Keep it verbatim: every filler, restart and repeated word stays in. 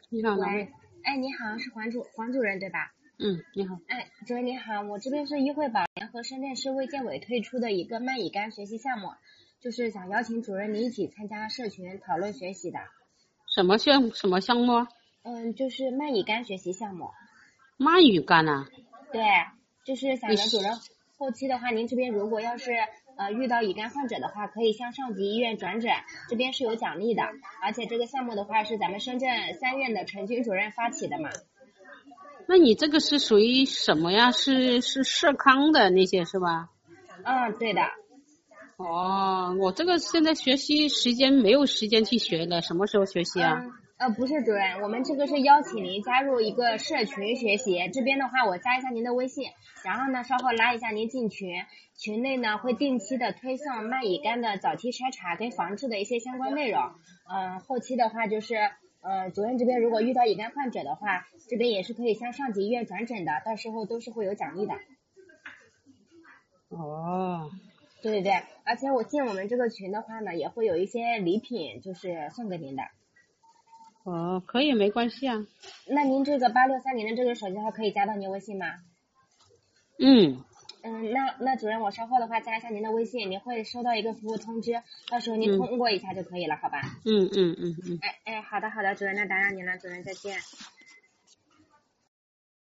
你好，哪喂位？， 哎，你好，是黄主黄主任对吧？ 嗯，你好。 哎，主任你好，我这边是医惠宝联合深圳市卫健委推出的一个慢乙肝学习项目，就是想邀请主任你一起参加社群讨论学习的。 什么项什么项目啊？ 嗯，就是慢乙肝学习项目。 鳗鱼干啊？ 对，就是想你着主任后期的话，您这边如果要是呃遇到乙肝患者的话，可以向上级医院转诊，这边是有奖励的。而且这个项目的话是咱们深圳三院的陈军主任发起的嘛。 那你这个是属于什么呀？是是社康的那些是吧？ 嗯，对的。 哦，我这个现在学习时间没有时间去学了，什么时候学习啊？ 嗯，呃，不是主任，我们这个是邀请您加入一个社群学习。这边的话，我加一下您的微信，然后呢，稍后拉一下您进群。群内呢会定期的推送慢乙肝的早期筛查跟防治的一些相关内容。嗯，后期的话就是，呃，主任这边如果遇到乙肝患者的话，这边也是可以向上级医院转诊的，到时候都是会有奖励的。 哦， 对对对，而且我进我们这个群的话呢，也会有一些礼品，就是送给您的。 哦，可以，没关系啊。 那您这个八六三零的这个手机号可以加到您微信吗？ 嗯。 嗯，那那主任，我稍后的话加一下您的微信，您会收到一个服务通知，到时候您嗯通过一下就可以了，好吧？ 嗯嗯嗯嗯。 哎哎，好的好的，主任，那打扰您了，主任再见。